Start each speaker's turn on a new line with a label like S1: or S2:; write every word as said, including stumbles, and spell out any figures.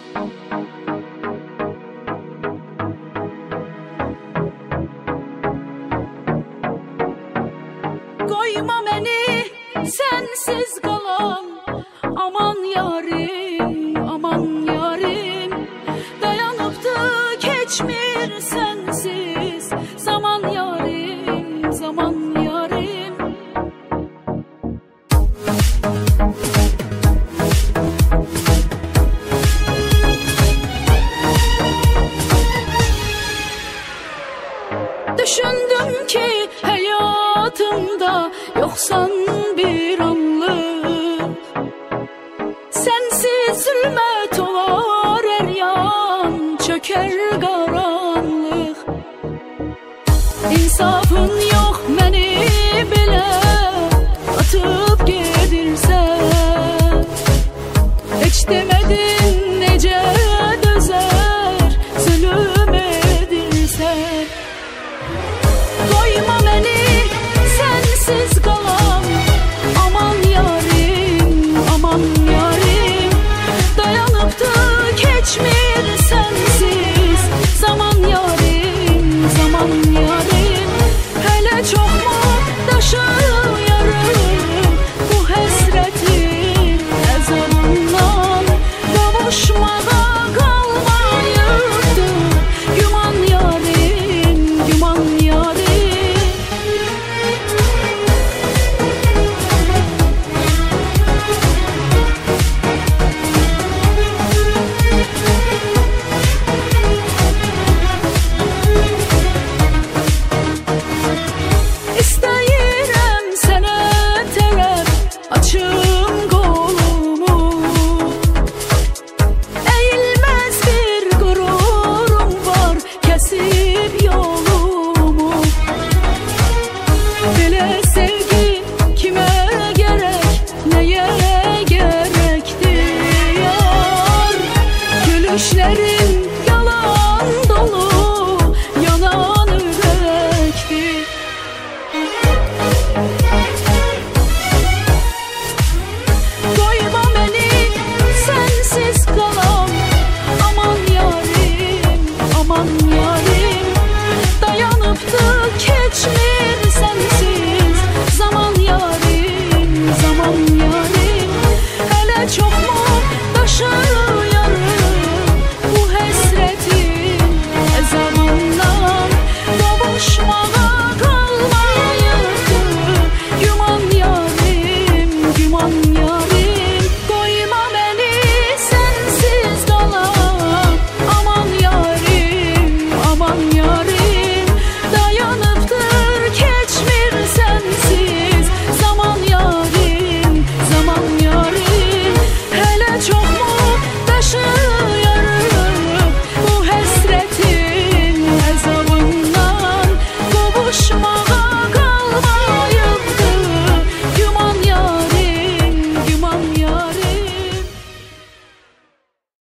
S1: Koyma beni sensiz kalan, aman yarim, aman yarim. Dayanıp da geçmir sensiz zaman yarim, zaman yarim. Düşündüm ki hayatımda yoksan bir anlık, sensiz zulmet olar her yan, çöker karanlık. İnsafın yok beni bile atıp gidirsen, hiç demedin nece dözer zulüm edirsen. Koyma beni sensiz kalan, aman yarim, aman yarim. Dayanıp da geçmir sensiz zaman yarim, zaman yarim. Hele çok mu taşıyarım bu hasretin azabından, kavuşmağa kalmayıptı güman yarim, güman yarim. İstəyirəm sənə tərəf açım qolumu, əyilməz bir qururum var, kəsib yolumu. Belə sevgi kimə gərək, nəyə gərəkdir yar? Gülüşlərin yalan dolu, yanan ürəkdir. Koyma beni sensiz kalan, aman yarim, aman yarim. Dayanıp da geçmir sensiz zaman yarim, zaman yarim. Hele çok mu taşıyarım bu hasretin azabından, kavuşmağa kalmayıptı güman yarim, güman yarim. Koyma beni sensiz kalan, aman yarim, aman yarim. Dayanıptır geçmir sensiz zaman yarim, zaman yarim. Hele çok mu taşıyarım bu hasretin azabından, kavuşmağa